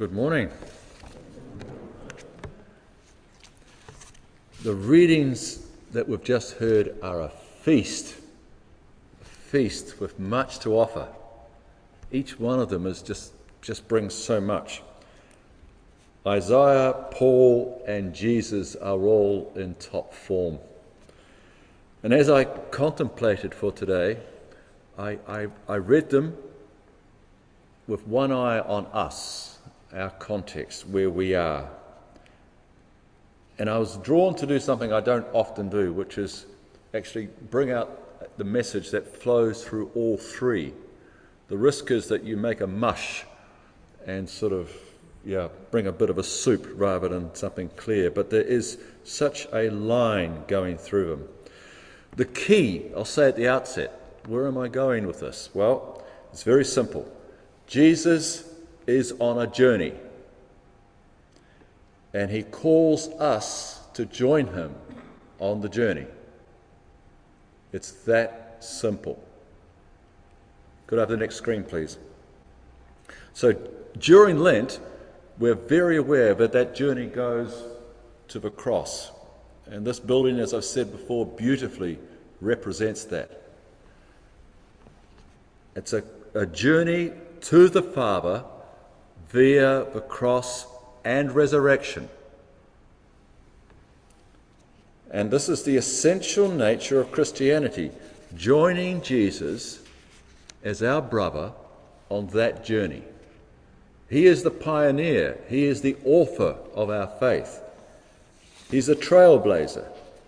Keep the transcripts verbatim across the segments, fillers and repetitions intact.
Good morning. The readings that we've just heard are a feast, a feast with much to offer. Each one of them is just, just brings so much. Isaiah, Paul, and Jesus are all in top form. And as I contemplated for today, I, I, I read them with one eye on us, our context, where we are. And I was drawn to do something I don't often do, which is actually bring out the message that flows through all three. The risk is that you make a mush and sort of, yeah, bring a bit of a soup rather than something clear. But there is such a line going through them. The key, I'll say at the outset, where am I going with this? Well, it's very simple. Jesus is on a journey, and he calls us to join him on the journey. It's that simple. Could I have the next screen, please? So during Lent, we're very aware that that journey goes to the cross. And this building, as I've said before, beautifully represents that. It's a, a journey to the Father via the cross and resurrection. And this is the essential nature of Christianity, joining Jesus as our brother on that journey. He is the pioneer. He is the author of our faith. He's a trailblazer.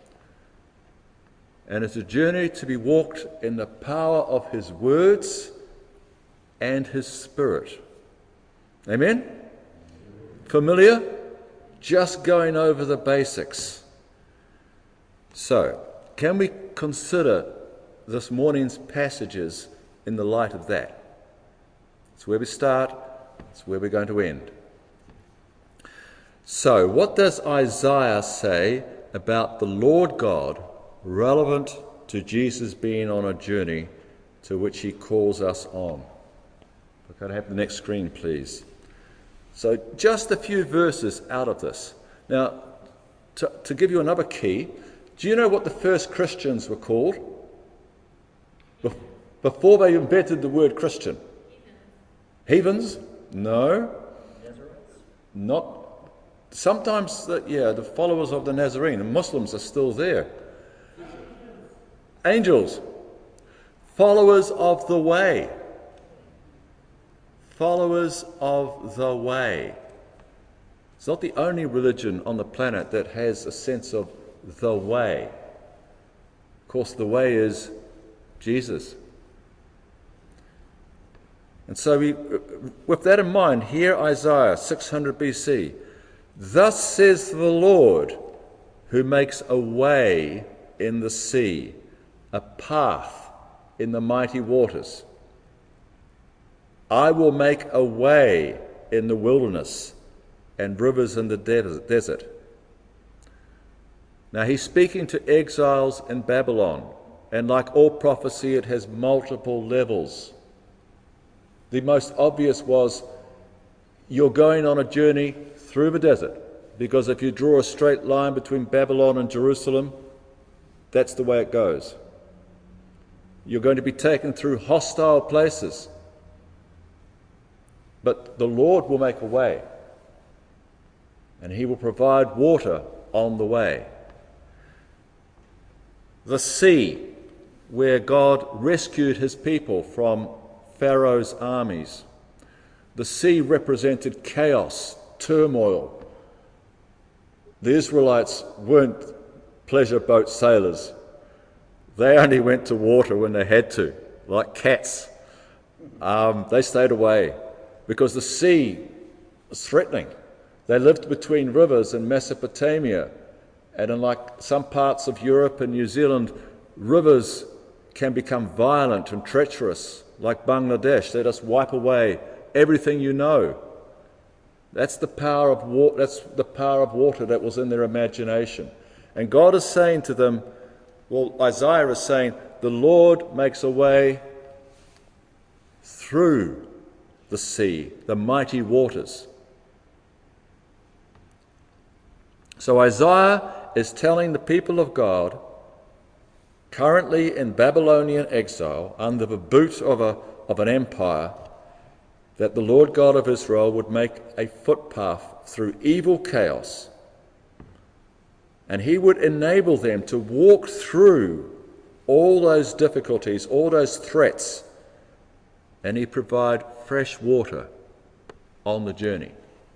And it's a journey to be walked in the power of his words and his spirit. Amen? Familiar? Just going over the basics. So, can we consider this morning's passages in the light of that? It's where we start, it's where we're going to end. So, what does Isaiah say about the Lord God relevant to Jesus being on a journey to which he calls us on? Could I have the next screen, please? So just a few verses out of this. Now, to, to give you another key, do you know what the first Christians were called? Before they invented the word Christian. Heathens? No. Not. Sometimes, the, yeah, the followers of the Nazarene, the Muslims are still there. Angels. Followers of the way. Followers of the way. It's not the only religion on the planet that has a sense of the way. Of course, the way is Jesus. And so we, with that in mind, hear Isaiah six hundred B C. Thus says the Lord, who makes a way in the sea, a path in the mighty waters. I will make a way in the wilderness and rivers in the desert. Now he's speaking to exiles in Babylon, and like all prophecy, it has multiple levels. The most obvious was, you're going on a journey through the desert, because if you draw a straight line between Babylon and Jerusalem, that's the way it goes. You're going to be taken through hostile places. But the Lord will make a way, and he will provide water on the way. The sea, where God rescued his people from Pharaoh's armies. The sea represented chaos, turmoil. The Israelites weren't pleasure boat sailors. They only went to water when they had to, like cats. Um, they stayed away, because the sea was threatening. They lived between rivers in Mesopotamia, and in like some parts of Europe and New Zealand, rivers can become violent and treacherous, like Bangladesh. They just wipe away everything you know. That's the power of water. That's the power of water that was in their imagination. And God is saying to them, well, Isaiah is saying, the Lord makes a way through the sea, the mighty waters. So Isaiah is telling the people of God, currently in Babylonian exile, under the boot of, a, of an empire, that the Lord God of Israel would make a footpath through evil chaos, and he would enable them to walk through all those difficulties, all those threats, and he provide fresh water on the journey.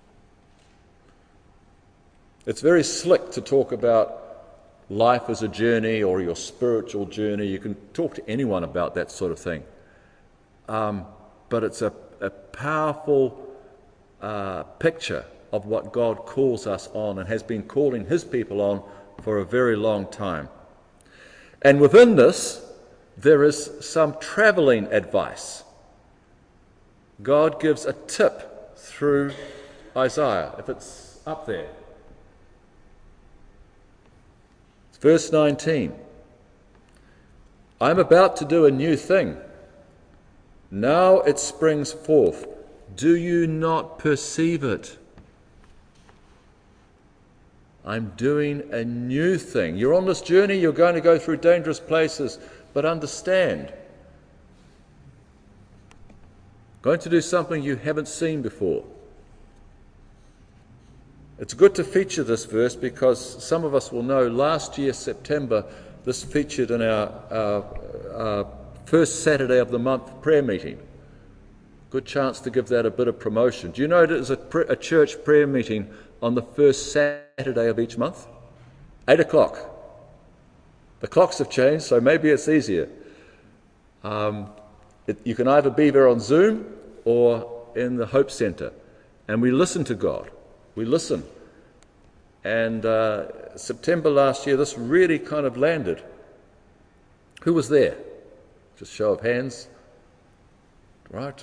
It's very slick to talk about life as a journey or your spiritual journey. You can talk to anyone about that sort of thing. Um, but it's a, a powerful uh, picture of what God calls us on and has been calling his people on for a very long time. And within this, there is some travelling advice. God gives a tip through Isaiah, if it's up there. It's verse nineteen. I'm about to do a new thing. Now it springs forth. Do you not perceive it? I'm doing a new thing. You're on this journey, you're going to go through dangerous places, but understand, going to do something you haven't seen before. It's good to feature this verse because some of us will know last year, September, this featured in our, our, our first Saturday of the month prayer meeting. Good chance to give that a bit of promotion. Do you know there's a, pr- a church prayer meeting on the first Saturday of each month? Eight o'clock. The clocks have changed, so maybe it's easier. Um, it, you can either be there on Zoom or in the Hope Centre. And we listen to God. We listen. And uh, September last year, this really kind of landed. Who was there? Just show of hands. Right.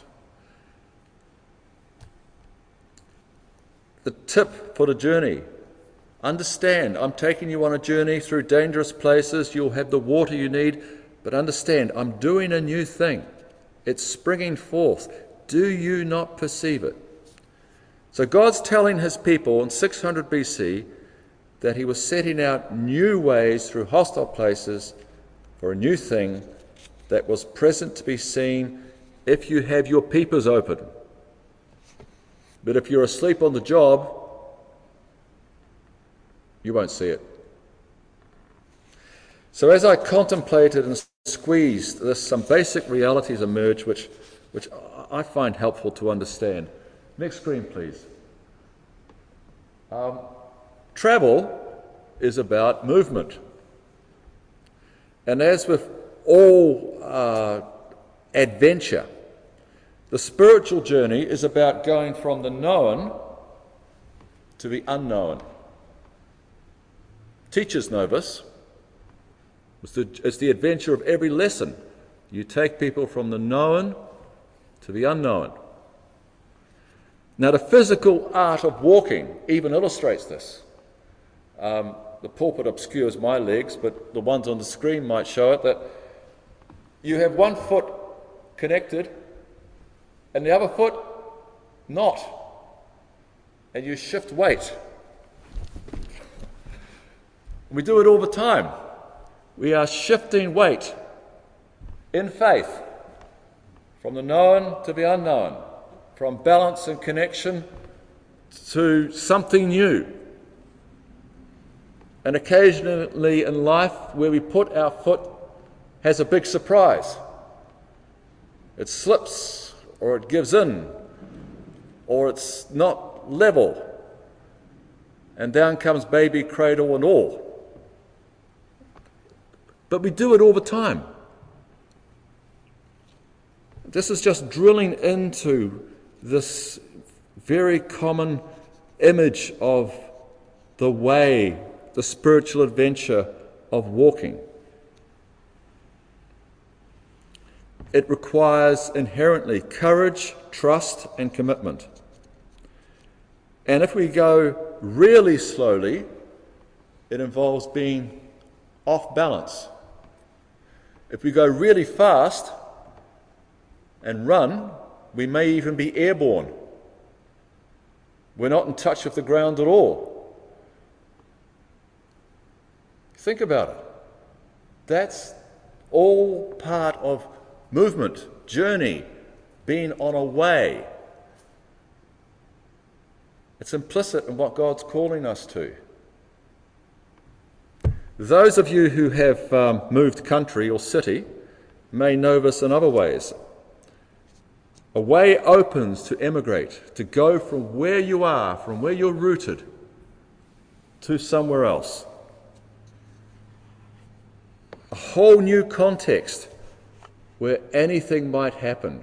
The tip for the journey. Understand, I'm taking you on a journey through dangerous places. You'll have the water you need. But understand, I'm doing a new thing. It's springing forth. Do you not perceive it? So God's telling his people in six hundred B C that he was setting out new ways through hostile places for a new thing that was present to be seen if you have your peepers open. But if you're asleep on the job, you won't see it. So as I contemplated and squeezed this, some basic realities emerge which, which I find helpful to understand. Next screen, please. Um, travel is about movement. And as with all uh, adventure, the spiritual journey is about going from the known to the unknown. Teachers know this. It's the, it's the adventure of every lesson. You take people from the known to the unknown. Now, the physical art of walking even illustrates this. Um, the pulpit obscures my legs, but the ones on the screen might show it, that you have one foot connected and the other foot not. And you shift weight. We do it all the time. We are shifting weight in faith from the known to the unknown, from balance and connection to something new. And occasionally in life, where we put our foot has a big surprise. It slips, or it gives in, or it's not level. And down comes baby, cradle and all. But we do it all the time. This is just drilling into this very common image of the way, the spiritual adventure of walking. It requires inherently courage, trust, and commitment. And if we go really slowly, it involves being off balance. If we go really fast and run, we may even be airborne. We're not in touch with the ground at all. Think about it. That's all part of movement, journey, being on a way. It's implicit in what God's calling us to. Those of you who have um, moved country or city may know this in other ways. A way opens to emigrate, to go from where you are, from where you're rooted, to somewhere else. A whole new context where anything might happen.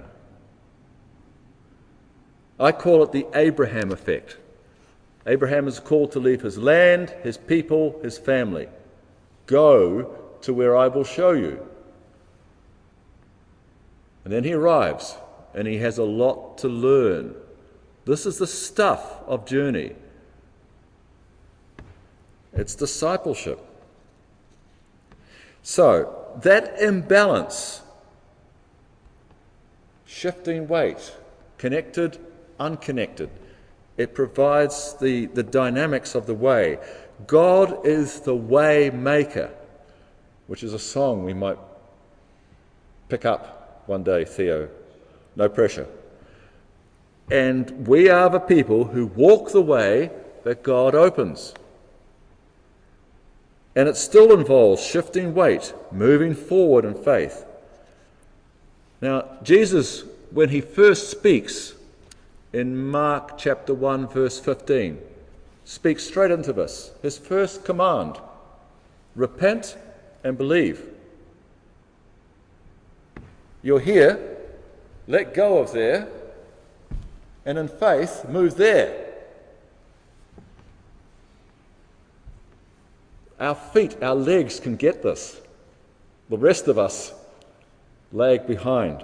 I call it the Abraham effect. Abraham is called to leave his land, his people, his family. Go to where I will show you. And then he arrives, and he has a lot to learn. This is the stuff of journey. It's discipleship. So, that imbalance, shifting weight, connected, unconnected, it provides the, the dynamics of the way. God is the way maker, which is a song we might pick up one day, Theo. No pressure. And we are the people who walk the way that God opens. And it still involves shifting weight, moving forward in faith. Now, Jesus, when he first speaks in Mark chapter one, verse fifteen, speaks straight into this. His first command, repent and believe. You're here, let go of there, and in faith, move there. Our feet, our legs can get this. The rest of us lag behind.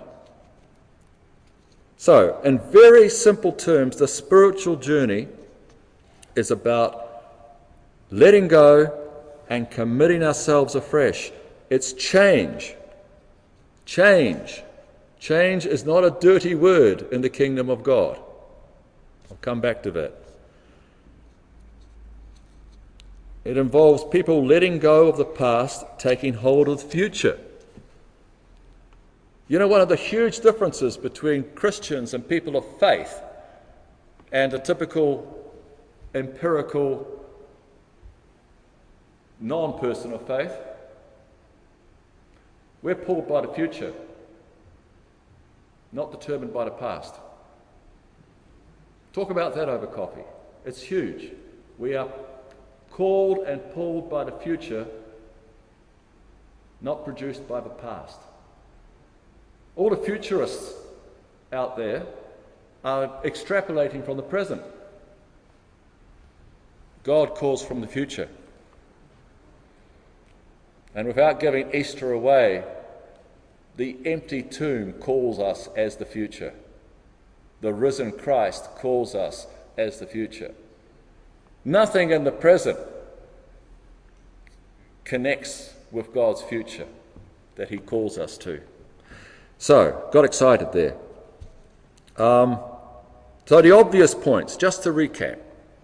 So, in very simple terms, the spiritual journey is about letting go and committing ourselves afresh. It's change. Change. Change is not a dirty word in the kingdom of God. I'll come back to that. It involves people letting go of the past, taking hold of the future. You know, one of the huge differences between Christians and people of faith and a typical empirical non-person of faith, we're pulled by the future, not determined by the past. Talk about that over coffee. It's huge. We are called and pulled by the future, not produced by the past. All the futurists out there are extrapolating from the present. God calls from the future. And without giving Easter away, the empty tomb calls us as the future. The risen Christ calls us as the future. Nothing in the present connects with God's future that he calls us to. So, got excited there. Um, so the obvious points, just to recap.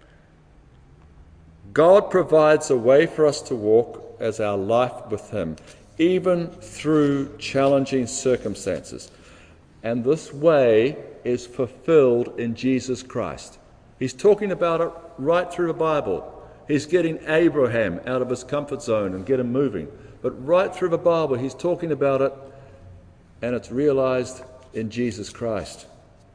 God provides a way for us to walk as our life with him, even through challenging circumstances. And this way is fulfilled in Jesus Christ. He's talking about it right through the Bible. He's getting Abraham out of his comfort zone and get him moving. But right through the Bible, he's talking about it, and it's realized in Jesus Christ.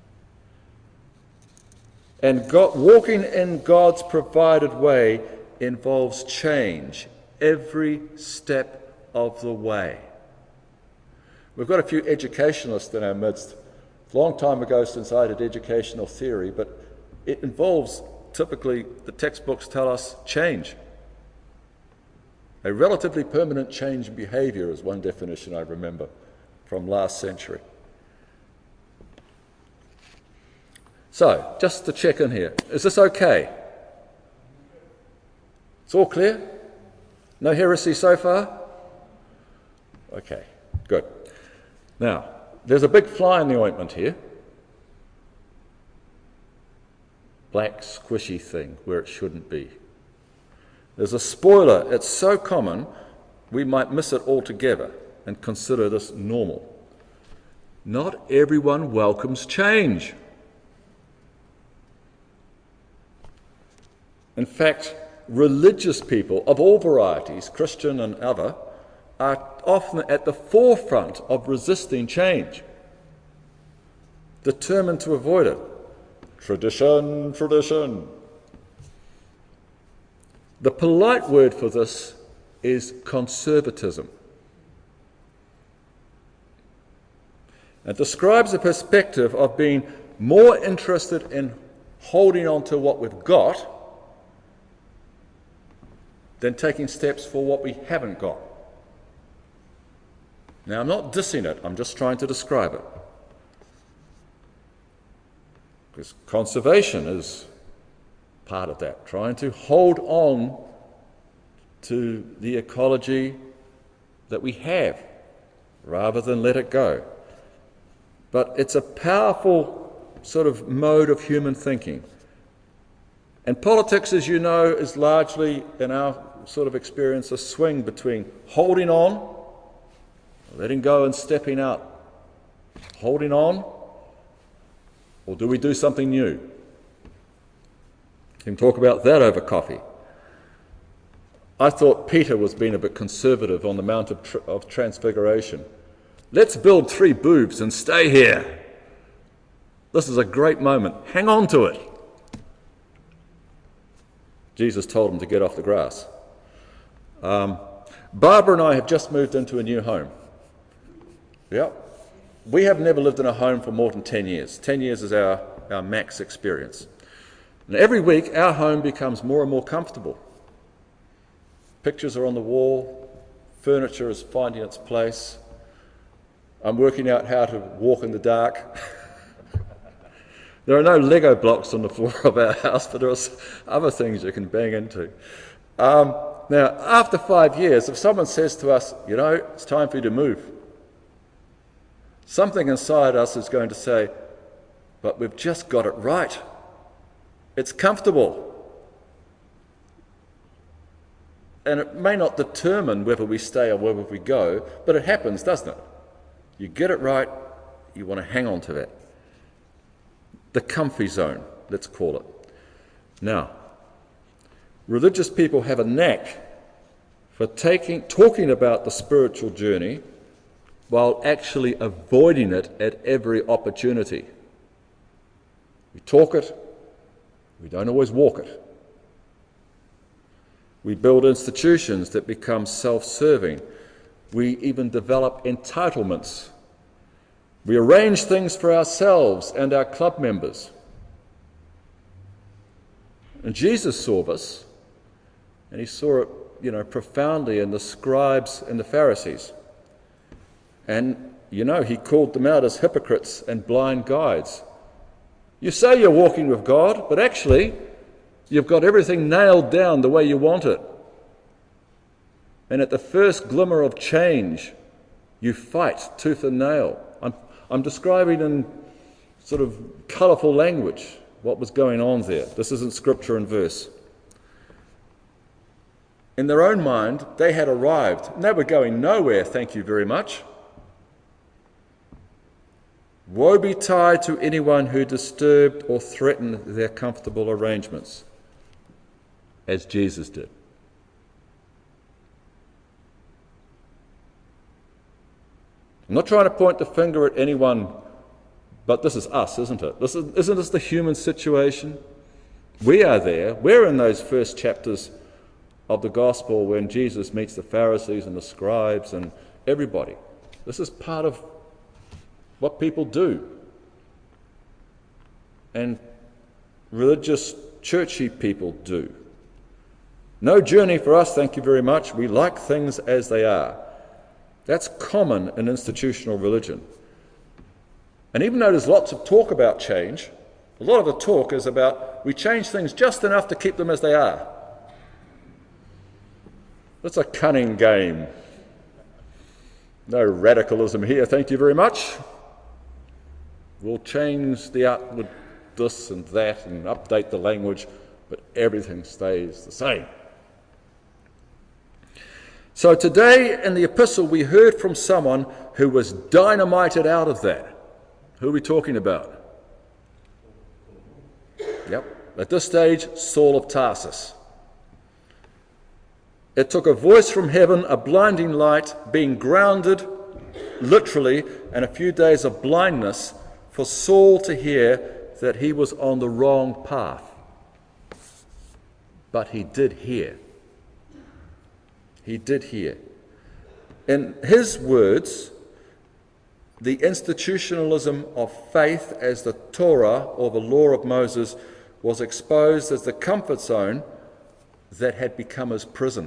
And God, walking in God's provided way involves change every step of the way. We've got a few educationalists in our midst. A long time ago since I did educational theory, but it involves, typically, the textbooks tell us, change. A relatively permanent change in behaviour is one definition I remember from last century. So, just to check in here, is this okay? It's all clear? No heresy so far? Okay, good. Now, there's a big fly in the ointment here. Black squishy thing where it shouldn't be. There's a spoiler. It's so common, we might miss it altogether and consider this normal. Not everyone welcomes change. In fact, religious people of all varieties, Christian and other, are often at the forefront of resisting change, determined to avoid it. Tradition, tradition. The polite word for this is conservatism. It describes a perspective of being more interested in holding on to what we've got than taking steps for what we haven't got. Now, I'm not dissing it, I'm just trying to describe it. Because conservation is part of that, trying to hold on to the ecology that we have rather than let it go. But it's a powerful sort of mode of human thinking. And politics, as you know, is largely, in our sort of experience, a swing between holding on, letting go and stepping out. Holding on, or do we do something new? You can talk about that over coffee. I thought Peter was being a bit conservative on the Mount of, Tr- of Transfiguration. Let's build three booths and stay here. This is a great moment. Hang on to it. Jesus told him to get off the grass. Um, Barbara and I have just moved into a new home. Yep. We have never lived in a home for more than ten years. ten years is our, our max experience. And every week, our home becomes more and more comfortable. Pictures are on the wall. Furniture is finding its place. I'm working out how to walk in the dark. There are no Lego blocks on the floor of our house, but there are other things you can bang into. Um, now, after five years, if someone says to us, you know, it's time for you to move, something inside us is going to say, but we've just got it right. It's comfortable. And it may not determine whether we stay or whether we go, but it happens, doesn't it? You get it right, you want to hang on to that. The comfy zone, let's call it. Now, religious people have a knack for taking, talking about the spiritual journey while actually avoiding it at every opportunity. We talk it, we don't always walk it. We build institutions that become self-serving. We even develop entitlements. We arrange things for ourselves and our club members. And Jesus saw this, and he saw it, you know, profoundly in the scribes and the Pharisees. And, you know, he called them out as hypocrites and blind guides. You say you're walking with God, but actually you've got everything nailed down the way you want it. And at the first glimmer of change, you fight tooth and nail. I'm, I'm describing in sort of colourful language what was going on there. This isn't scripture and verse. In their own mind, they had arrived, and they were going nowhere, thank you very much. Woe betide to anyone who disturbed or threatened their comfortable arrangements, as Jesus did. I'm not trying to point the finger at anyone, but this is us, isn't it? This is, isn't this the human situation? We are there. We're in those first chapters of the gospel when Jesus meets the Pharisees and the scribes and everybody. This is part of what people do. And religious, churchy people do. No journey for us, thank you very much. We like things as they are. That's common in institutional religion. And even though there's lots of talk about change, a lot of the talk is about we change things just enough to keep them as they are. That's a cunning game. No radicalism here, thank you very much. We'll change the outward this and that and update the language, but everything stays the same. So today in the epistle we heard from someone who was dynamited out of that. Who are we talking about? Yep. At this stage, Saul of Tarsus. It took a voice from heaven, a blinding light, being grounded, literally, and a few days of blindness for Saul to hear that he was on the wrong path. But he did hear. He did hear. In his words, the institutionalism of faith as the Torah, or the law of Moses, was exposed as the comfort zone that had become his prison.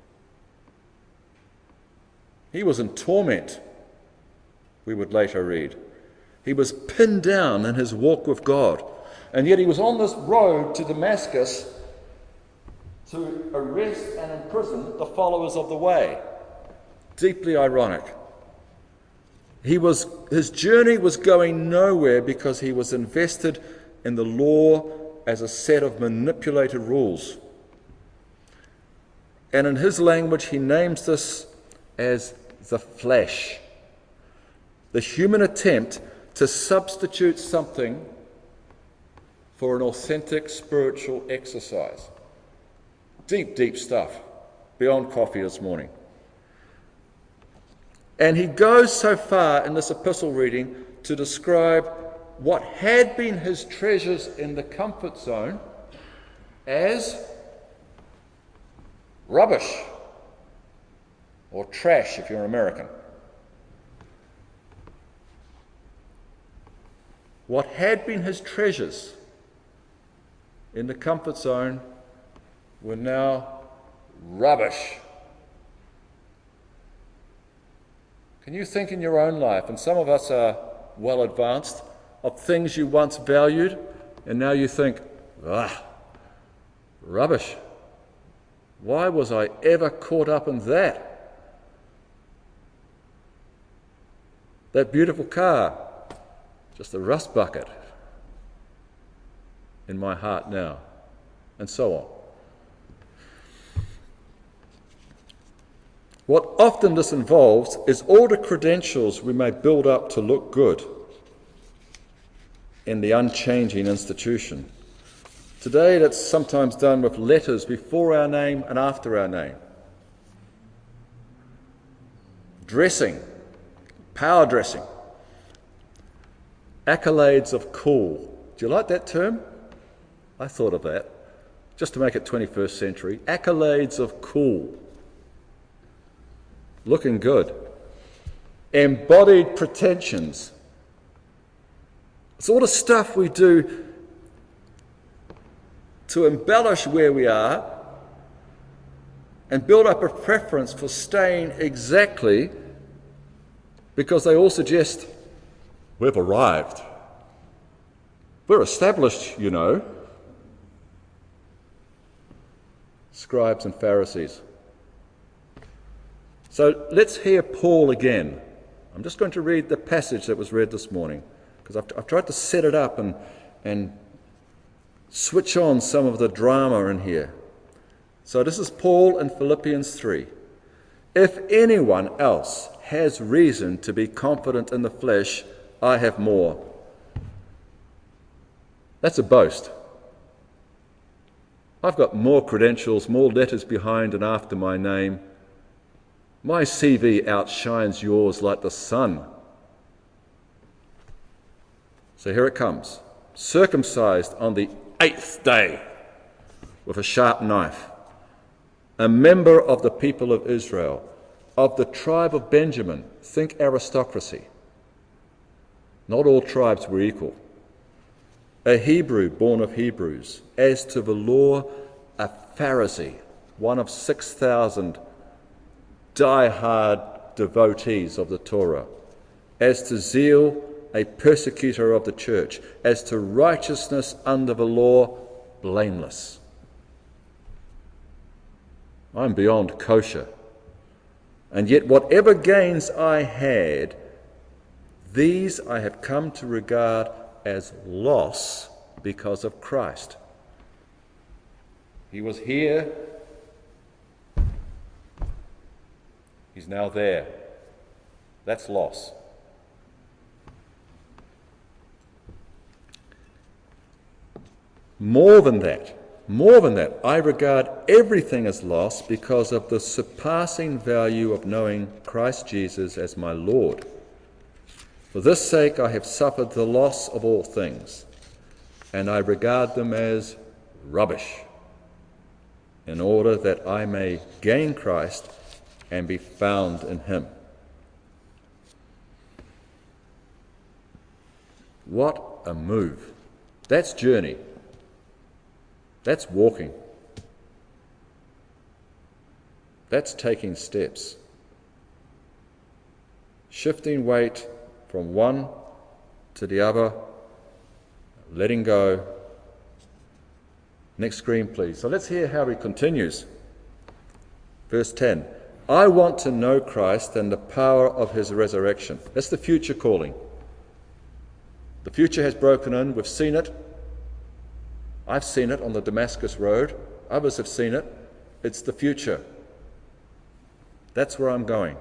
He was in torment, we would later read. He was pinned down in his walk with God. And yet he was on this road to Damascus to arrest and imprison the followers of the way. Deeply ironic. He was, his journey was going nowhere because he was invested in the law as a set of manipulated rules. And in his language, he names this as the flesh. The human attempt to substitute something for an authentic spiritual exercise. Deep, deep stuff. Beyond coffee this morning. And he goes so far in this epistle reading to describe what had been his treasures in the comfort zone as rubbish, or trash if you're American. What had been his treasures in the comfort zone were now rubbish. Can you think in your own life, and some of us are well advanced, of things you once valued, and now you think, ah, rubbish. Why was I ever caught up in that? That beautiful car, just a rust bucket in my heart now, and so on. What often this involves is all the credentials we may build up to look good in the unchanging institution. Today that's sometimes done with letters before our name and after our name. Dressing, power dressing, accolades of cool. Do you like that term? I thought of that, just to make it twenty-first century. Accolades of cool. Looking good. Embodied pretensions. It's all the stuff we do to embellish where we are and build up a preference for staying exactly because they all suggest we've arrived. We're established, you know. Scribes and Pharisees. So let's hear Paul again. I'm just going to read the passage that was read this morning because I've, I've tried to set it up and, and switch on some of the drama in here. So this is Paul in Philippians three. If anyone else has reason to be confident in the flesh, I have more. That's a boast. I've got more credentials, more letters behind and after my name. My C V outshines yours like the sun. So here it comes. Circumcised on the eighth day with a sharp knife. A member of the people of Israel, of the tribe of Benjamin. Think aristocracy. Not all tribes were equal. A Hebrew born of Hebrews. As to the law, a Pharisee, one of six thousand die-hard devotees of the Torah. As to zeal, a persecutor of the church. As to righteousness under the law, blameless. I'm beyond kosher. And yet whatever gains I had, these I have come to regard as loss because of Christ. He was here He's now there. That's loss. More than that, more than that, I regard everything as loss because of the surpassing value of knowing Christ Jesus as my Lord. For this sake I have suffered the loss of all things, and I regard them as rubbish, in order that I may gain Christ and be found in him. What a move. That's journey. That's walking. That's taking steps. Shifting weight from one to the other, letting go. Next screen, please. So let's hear how he continues. Verse ten. I want to know Christ and the power of his resurrection. That's the future calling. The future has broken in. We've seen it. I've seen it on the Damascus Road. Others have seen it. It's the future. That's where I'm going.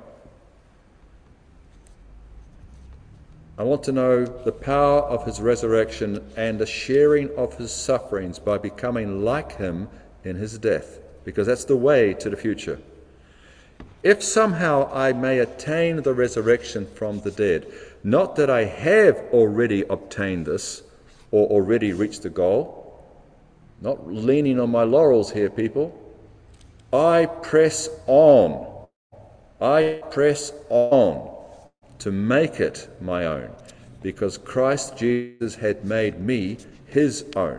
I want to know the power of his resurrection and the sharing of his sufferings by becoming like him in his death, because that's the way to the future. If somehow I may attain the resurrection from the dead, not that I have already obtained this or already reached the goal, not leaning on my laurels here, people. I press on. I press on to make it my own, because Christ Jesus had made me his own.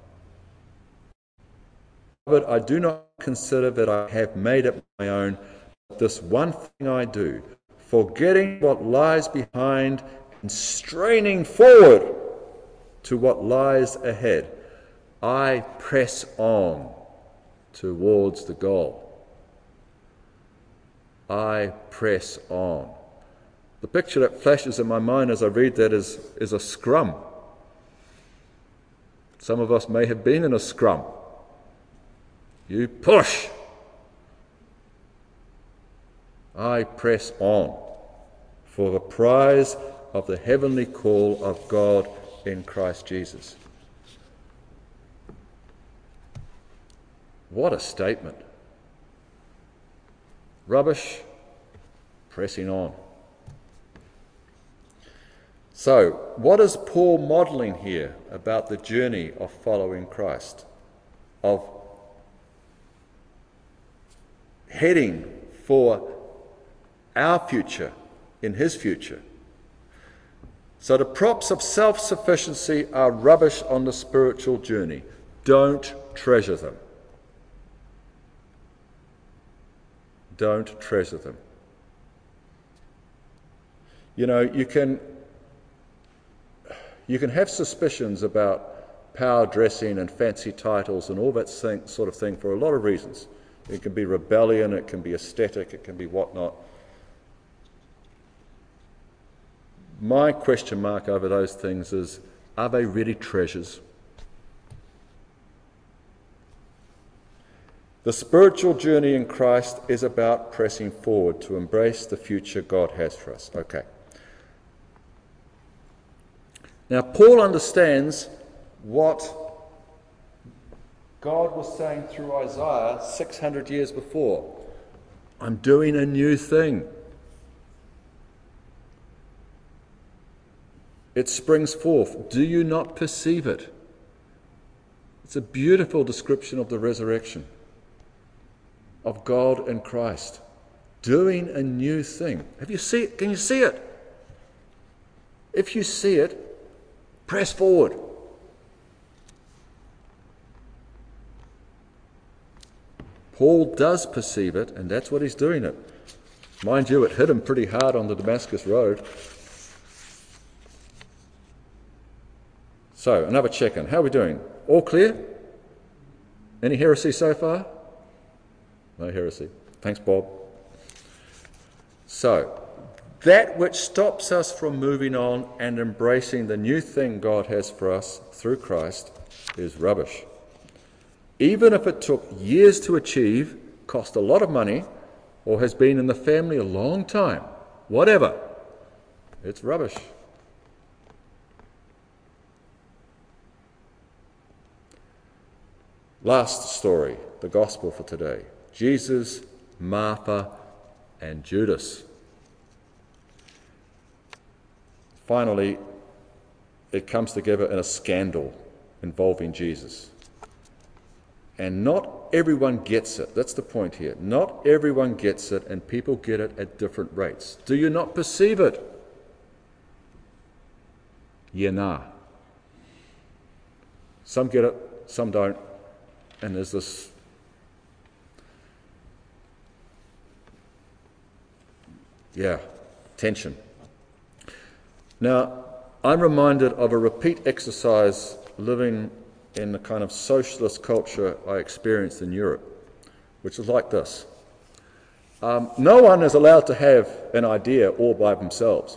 But I do not consider that I have made it my own, but this one thing I do, forgetting what lies behind and straining forward to what lies ahead, I press on towards the goal. I press on. The picture that flashes in my mind as I read that is, is a scrum. Some of us may have been in a scrum. You push. I press on for the prize of the heavenly call of God in Christ Jesus. What a statement. Rubbish, pressing on. So, what is Paul modelling here about the journey of following Christ? Of heading for our future in his future. So the props of self-sufficiency are rubbish on the spiritual journey. Don't treasure them. Don't treasure them. You know, you can you can have suspicions about power dressing and fancy titles and all that thing, sort of thing for a lot of reasons. It can be rebellion, it can be aesthetic, it can be whatnot. My question mark over those things is, are they really treasures? The spiritual journey in Christ is about pressing forward to embrace the future God has for us. Okay. Now, Paul understands what God was saying through Isaiah six hundred years before. I'm doing a new thing. It springs forth. Do you not perceive it? It's a beautiful description of the resurrection, of God and Christ, doing a new thing. Have you seen it? Can you see it? If you see it, press forward. Paul does perceive it, and that's what he's doing it. Mind you, it hit him pretty hard on the Damascus Road. So, another check-in. How are we doing? All clear? Any heresy so far? No heresy. Thanks, Bob. So, that which stops us from moving on and embracing the new thing God has for us through Christ is rubbish. Even if it took years to achieve, cost a lot of money, or has been in the family a long time, whatever, it's rubbish. Last story, the gospel for today. Jesus, Martha, and Judas. Finally, it comes together in a scandal involving Jesus. And not everyone gets it. That's the point here. Not everyone gets it, and people get it at different rates. Do you not perceive it? Yeah, nah. Some get it, some don't. And there's this yeah, tension. Now, I'm reminded of a repeat exercise living in the kind of socialist culture I experienced in Europe, which is like this. Um, no one is allowed to have an idea all by themselves.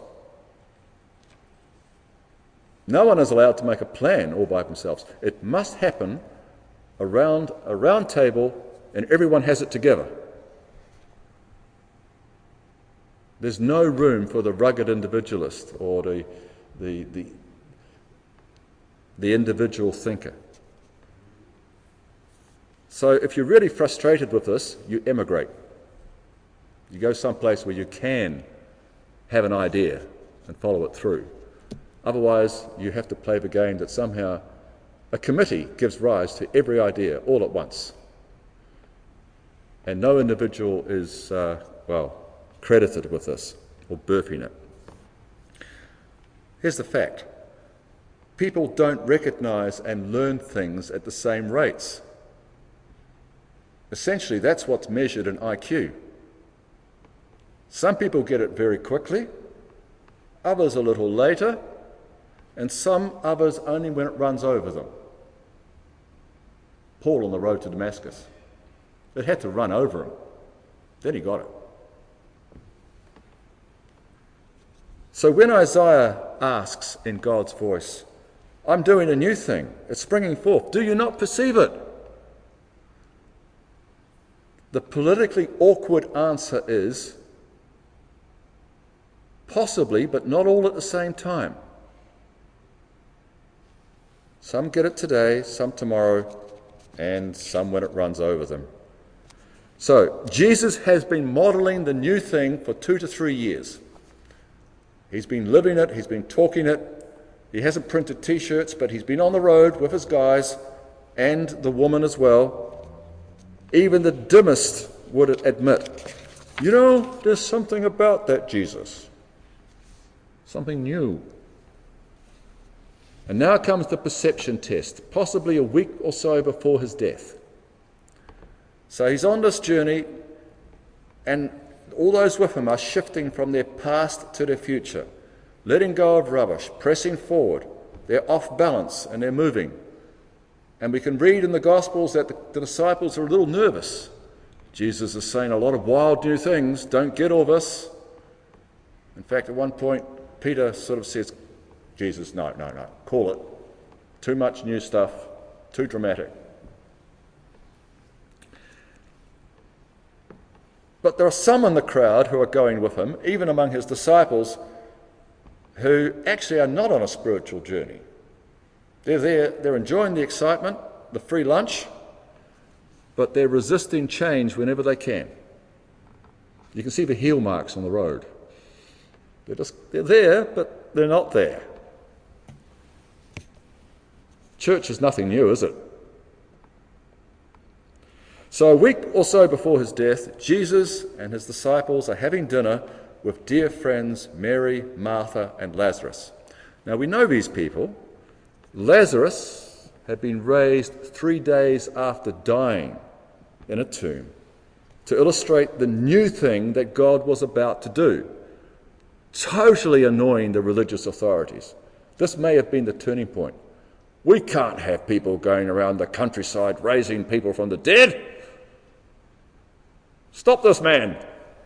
No one is allowed to make a plan all by themselves. It must happen around a round table and everyone has it together. There's no room for the rugged individualist or the, the, the, the individual thinker. So if you're really frustrated with this, you emigrate. You go someplace where you can have an idea and follow it through. Otherwise, you have to play the game that somehow a committee gives rise to every idea all at once. And no individual is, uh, well, credited with this or birthing it. Here's the fact. People don't recognise and learn things at the same rates. Essentially, that's what's measured in I Q. Some people get it very quickly, others a little later, and some others only when it runs over them. Paul on the road to Damascus. It had to run over him. Then he got it. So when Isaiah asks in God's voice, I'm doing a new thing, it's springing forth, do you not perceive it? The politically awkward answer is, possibly, but not all at the same time. Some get it today, some tomorrow, and some when it runs over them. So, Jesus has been modelling the new thing for two to three years. He's been living it, he's been talking it. He hasn't printed t-shirts, but he's been on the road with his guys and the woman as well. Even the dimmest would admit, you know, there's something about that Jesus. Something new. And now comes the perception test, possibly a week or so before his death. So he's on this journey, and all those with him are shifting from their past to their future, letting go of rubbish, pressing forward. They're off balance and they're moving. And we can read in the Gospels that the, the disciples are a little nervous. Jesus is saying a lot of wild new things, don't get all this. In fact, at one point, Peter sort of says, Jesus, no, no, no, call it. Too much new stuff, too dramatic. But there are some in the crowd who are going with him, even among his disciples, who actually are not on a spiritual journey. They're there, they're enjoying the excitement, the free lunch, but they're resisting change whenever they can. You can see the heel marks on the road. They're just, they're there, but they're not there. Church is nothing new, is it? So a week or so before his death, Jesus and his disciples are having dinner with dear friends Mary, Martha, and Lazarus. Now we know these people. Lazarus had been raised three days after dying in a tomb to illustrate the new thing that God was about to do, totally annoying the religious authorities. This may have been the turning point. We can't have people going around the countryside raising people from the dead. Stop this man.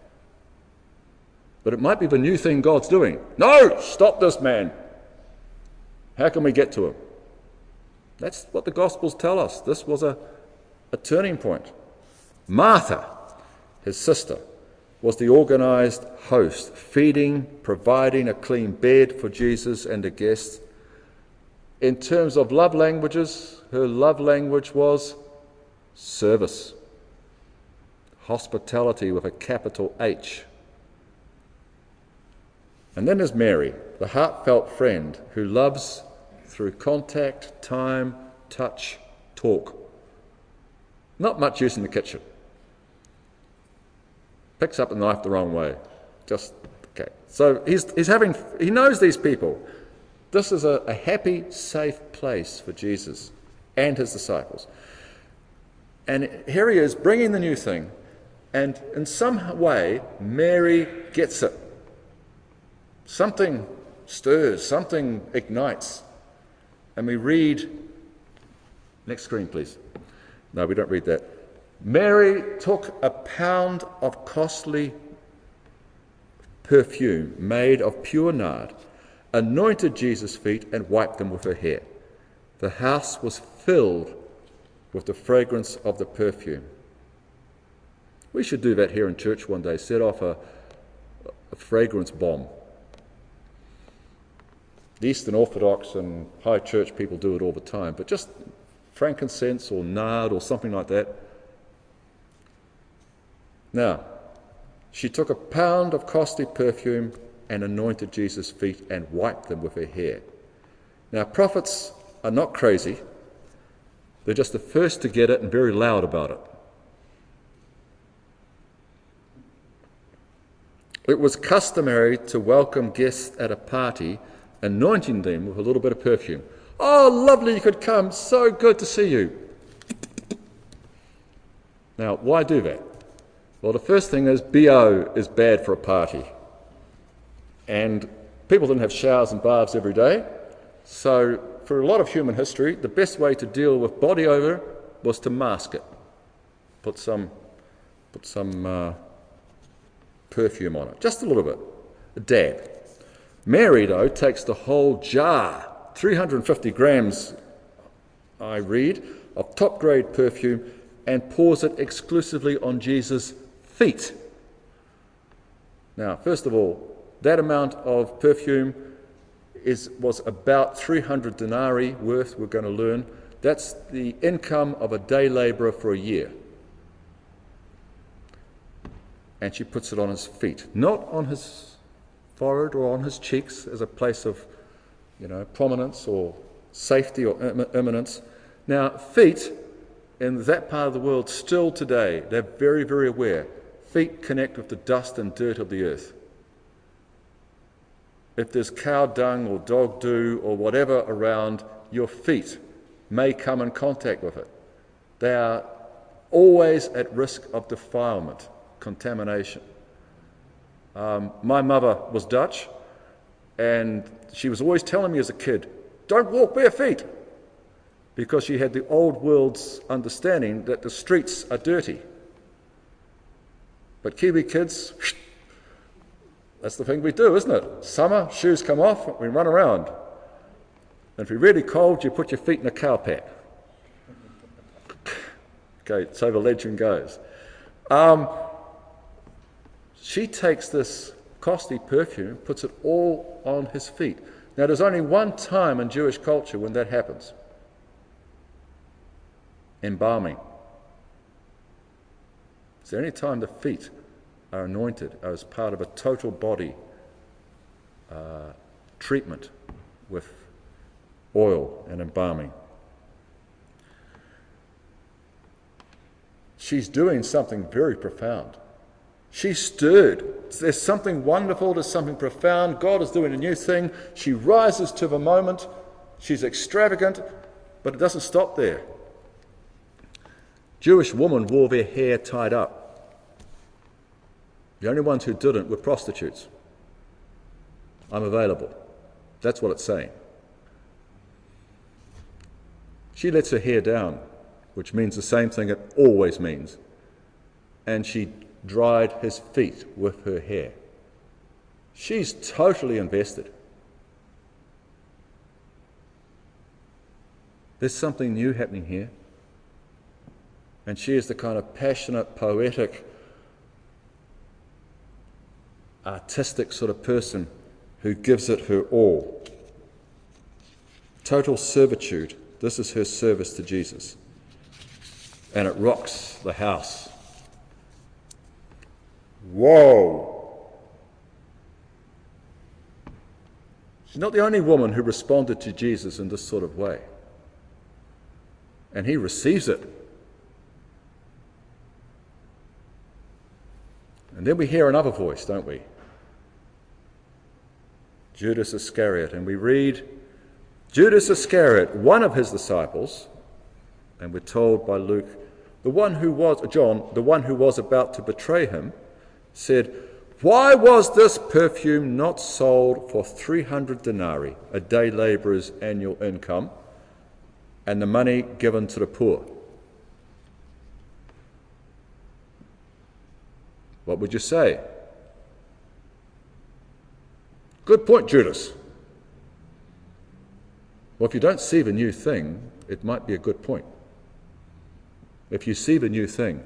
But it might be the new thing God's doing. No, stop this man. How can we get to him? That's what the Gospels tell us. This was a, a turning point. Martha, his sister, was the organised host, feeding, providing a clean bed for Jesus and the guests. In terms of love languages, her love language was service, hospitality with a capital H. And then there's Mary, the heartfelt friend who loves through contact, time, touch, talk. Not much use in the kitchen. Picks up the knife the wrong way. Just, okay. So he's, he's having, he knows these people. This is a, a happy, safe place for Jesus and his disciples. And here he is bringing the new thing. And in some way, Mary gets it. Something stirs, something ignites. And we read, next screen please. No, we don't read that. Mary took a pound of costly perfume made of pure nard, anointed Jesus' feet and wiped them with her hair. The house was filled with the fragrance of the perfume. We should do that here in church one day, set off a, a fragrance bomb. The Eastern Orthodox and High Church people do it all the time, but just frankincense or nard or something like that. Now, she took a pound of costly perfume and anointed Jesus' feet and wiped them with her hair. Now, prophets are not crazy. They're just the first to get it and very loud about it. It was customary to welcome guests at a party, anointing them with a little bit of perfume. Oh, lovely you could come. So good to see you. Now, why do that? Well, the first thing is B O is bad for a party. And people didn't have showers and baths every day. So for a lot of human history, the best way to deal with body odor was to mask it. Put some, put some uh, perfume on it. Just a little bit. A dab. Mary, though, takes the whole jar, three hundred fifty grams, I read, of top-grade perfume and pours it exclusively on Jesus' feet. Now, first of all, that amount of perfume is was about three hundred denarii worth, we're going to learn. That's the income of a day labourer for a year. And she puts it on his feet, not on his forehead or on his cheeks as a place of, you know, prominence or safety or eminence. Now, feet in that part of the world still today, they're very, very aware. Feet connect with the dust and dirt of the earth. If there's cow dung or dog dew or whatever around, your feet may come in contact with it. They are always at risk of defilement, contamination. Um, my mother was Dutch, and she was always telling me as a kid, don't walk bare feet, because she had the old world's understanding that the streets are dirty. But Kiwi kids, that's the thing we do, isn't it? Summer, shoes come off, we run around. And if you're really cold, you put your feet in a cow pat. Okay, so the legend goes. Um, she takes this costly perfume, puts it all on his feet. Now, there's only one time in Jewish culture when that happens. Embalming. It's the only time the feet are anointed as part of a total body uh, treatment with oil and embalming. She's doing something very profound. She's stirred. There's something wonderful, there's something profound. God is doing a new thing. She rises to the moment. She's extravagant, but it doesn't stop there. Jewish women wore their hair tied up. The only ones who didn't were prostitutes. I'm available. That's what it's saying. She lets her hair down, which means the same thing it always means. And she dried his feet with her hair. She's totally invested. There's something new happening here. And she is the kind of passionate, poetic artistic sort of person who gives it her all. Total servitude. This is her service to Jesus. And it rocks the house. Whoa! She's not the only woman who responded to Jesus in this sort of way. And he receives it. And then we hear another voice, don't we? Judas Iscariot. And we read, Judas Iscariot, one of his disciples, and we're told by Luke, the one who was, John, the one who was about to betray him, said, why was this perfume not sold for three hundred denarii, a day labourer's annual income, and the money given to the poor? What would you say? Good point, Judas. Well, if you don't see the new thing, it might be a good point. If you see the new thing,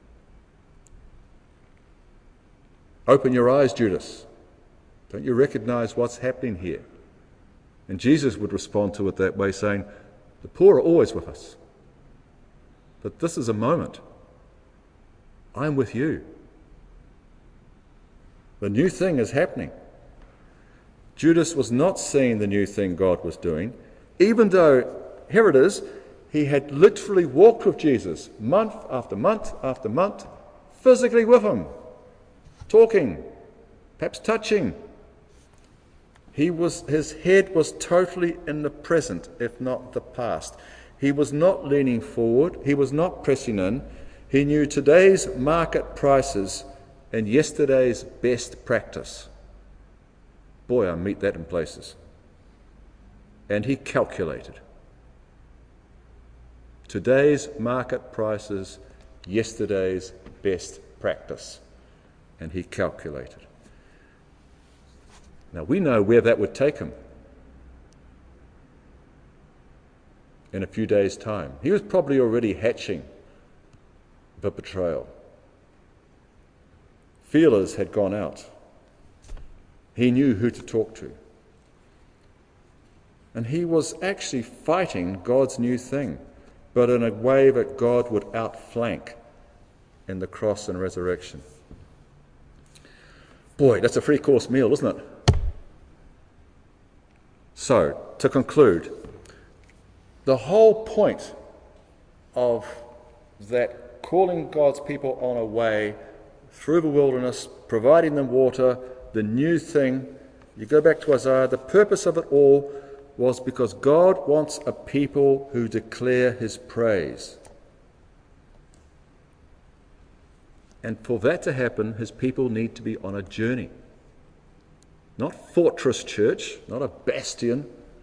open your eyes, Judas. Don't you recognize what's happening here? And Jesus would respond to it that way, saying, the poor are always with us. But this is a moment. I'm with you. The new thing is happening. Judas was not seeing the new thing God was doing, even though, here it is, he had literally walked with Jesus month after month after month, physically with him, talking, perhaps touching. He was, his head was totally in the present, if not the past. He was not leaning forward. He was not pressing in. He knew today's market prices and yesterday's best practice. Boy, I meet that in places. And he calculated. Today's market prices, yesterday's best practice. And he calculated. Now we know where that would take him. In a few days' time. He was probably already hatching the betrayal. Feelers had gone out. He knew who to talk to. And he was actually fighting God's new thing, but in a way that God would outflank in the cross and resurrection. Boy, that's a three-course meal, isn't it? So, to conclude, the whole point of that calling God's people on a way through the wilderness, providing them water, the new thing, you go back to Isaiah, the purpose of it all was because God wants a people who declare his praise. And for that to happen, his people need to be on a journey. Not fortress church, not a bastion,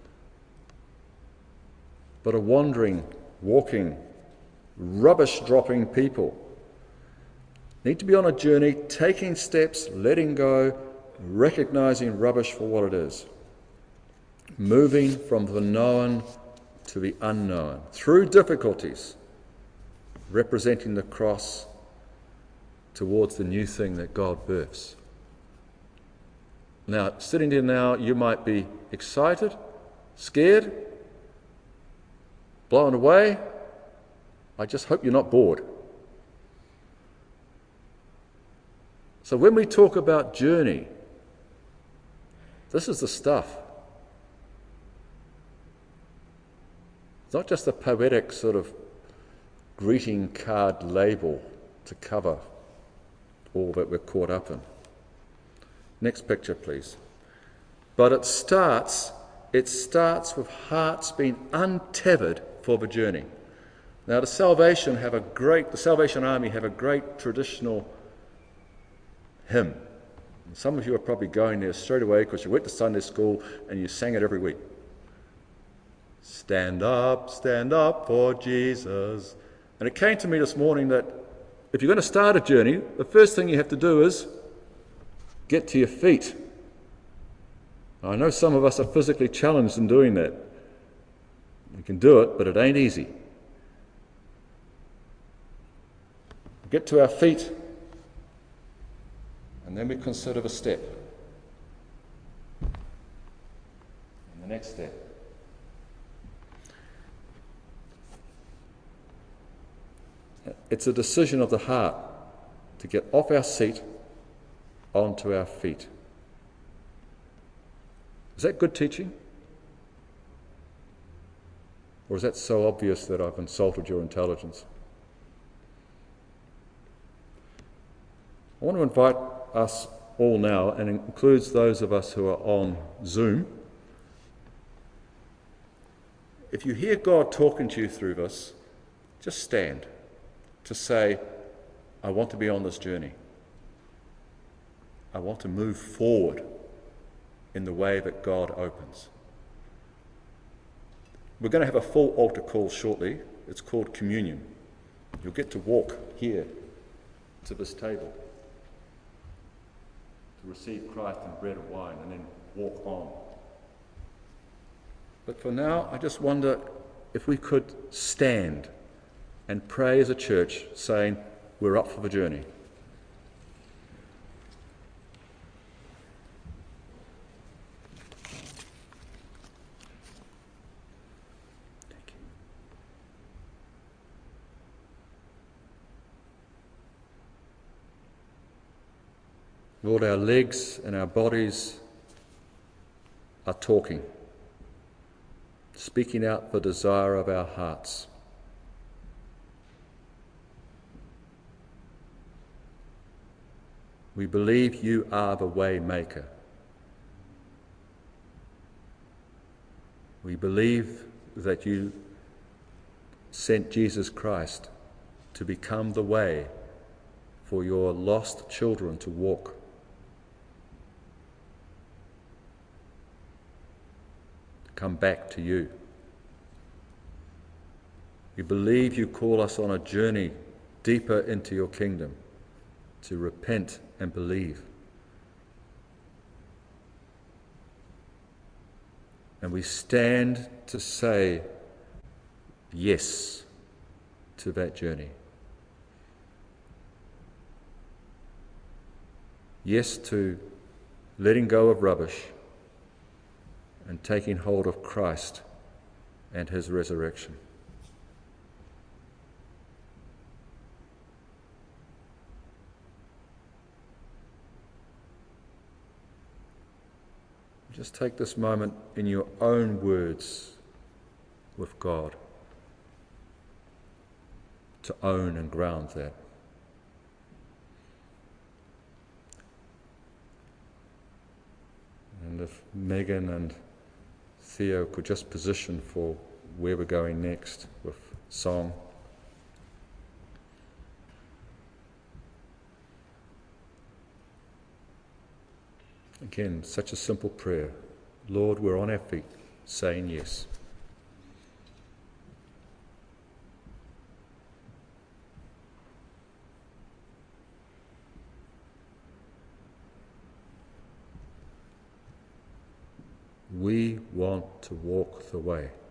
but a wandering, walking, rubbish-dropping people. Need to be on a journey, taking steps, letting go, recognizing rubbish for what it is. Moving from the known to the unknown, through difficulties, representing the cross towards the new thing that God births. Now, sitting there now, you might be excited, scared, blown away. I just hope you're not bored. So when we talk about journey, this is the stuff. It's not just a poetic sort of greeting card label to cover all that we're caught up in. Next picture, please. But it starts, it starts with hearts being untethered for the journey. Now, the Salvation have a great, the Salvation Army have a great traditional hymn. And some of you are probably going there straight away because you went to Sunday school and you sang it every week. Stand up, stand up for Jesus. And it came to me this morning that if you're going to start a journey, the first thing you have to do is get to your feet. I know some of us are physically challenged in doing that. We can do it, but it ain't easy. Get to our feet, and And then we consider the step. And the next step. It's a decision of the heart to get off our seat onto our feet. Is that good teaching? Or is that so obvious that I've insulted your intelligence? I want to invite us all now, and it includes those of us who are on Zoom. If you hear God talking to you through this, just stand to say, I want to be on this journey. I want to move forward in the way that God opens. We're going to have a full altar call shortly. It's called communion. You'll get to walk here to this table to receive Christ in bread and wine and then walk on. But for now, I just wonder if we could stand and pray as a church, saying, we're up for the journey. Thank you. Lord, our legs and our bodies are talking, speaking out the desire of our hearts. We believe you are the way maker. We believe that you sent Jesus Christ to become the way for your lost children to walk. To come back to you. We believe you call us on a journey deeper into your kingdom, to repent and believe. And we stand to say yes to that journey. Yes to letting go of rubbish and taking hold of Christ and his resurrection. Just take this moment in your own words with God to own and ground that. And if Megan and Theo could just position for where we're going next with song. Again, such a simple prayer. Lord, we're on our feet, saying yes. We want to walk the way.